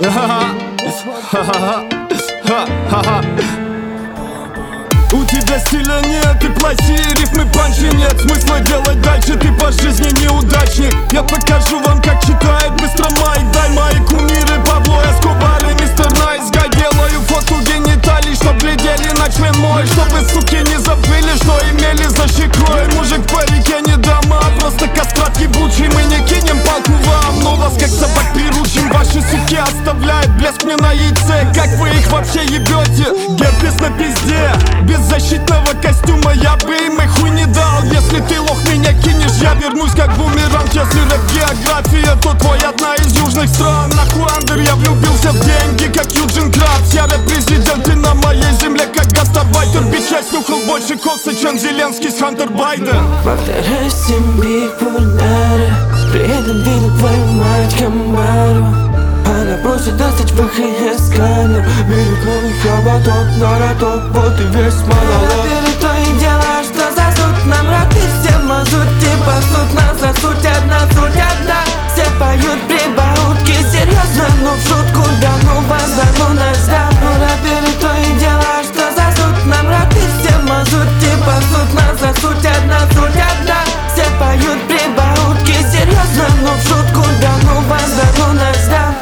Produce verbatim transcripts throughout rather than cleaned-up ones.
У тебя стиля нет, и плохие рифмы, панчи нет. Смысла делать дальше, ты по жизни неудачник. Я покажу вам, как читает быстро Майк. Дай мои кумиры, Пабло Эскобар и мистер Найс Гай. Делаю фотку гениталий, чтоб глядели на член мой. Чтобы суки не забыли, что имели за щекой. Мужик в парике не дама, просто кастрат ебучий. Мы не кинем палку вам, но вас как собак приручим. Ваши суки оставляют блеск мне на яйце. Как вы их вообще ебете? Герпес на пизде. Без защитного костюма я бы им и хуй не дал. Если ты лох меня кинешь, я вернусь как бумеранг. Если рэп-география, то твой одна из южных стран. Нахуй андер, я влюбился в деньги, как Юджин Кратс. Я рэп-президент, и на моей земле как гастарбайтер. Бич, я снюхал больше кокса, чем Зеленский с Хантер Байден. Повторяй семь популяры, при этом видит твою мать Камару. Она просит достать в ХС-сканер. Берет новый хоботок, на роток, вот и весь монолог. Перед то и дело, что засут нам роты. Все мазут, типа суд, нас засудят, нас судят, да. Все поют прибаутки, серьезно, но в шутку. Да ну вас, да ну нас, да. Ну перед то и дело, что засут нам роты. Все мазут, типа суд, нас засудят, нас судят, да. Все поют прибаутки, серьезно, но в шутку. Да ну вас, да ну нас, да.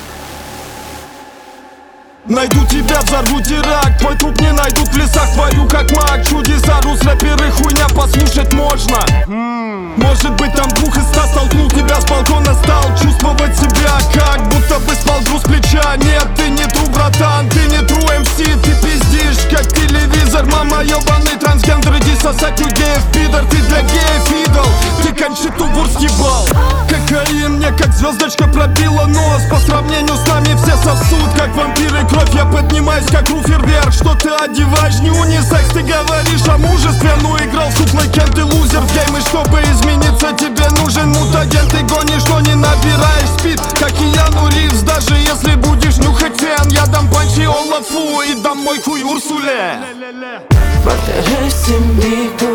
Найду тебя, взорву теракт. Твой труп не найдут в лесах, твою как маг. Чудеса, рус, рэперы, хуйня, послушать можно. Может быть там двух из ста столкнул тебя с балкона. Стал чувствовать себя, как будто бы спал груз плеча. Нет, ты не тру, братан, ты не тру эм си. Ты пиздишь, как телевизор. Мама ебаный трансгендер, иди сосать у геев, пидор. Ты для геев идол, ты кончиту вур съебал. Кокаин мне как звездочка пробила нос. По сравнению с нами все сосуд, как вампиры. Кровь, я поднимаюсь как руфер вверх. Что ты одеваешь, не унисекс. Ты говоришь о мужестве, ну играл в куклой Кен. Ты лузер в гейм, и чтобы измениться, тебе нужен мутаген. Ты гонишь, но не набираешь спид, как и Яну Ривз. Даже если будешь нюхать фен, я дам панчи Олафу и дам мой хуй Урсуле. Повторяй семь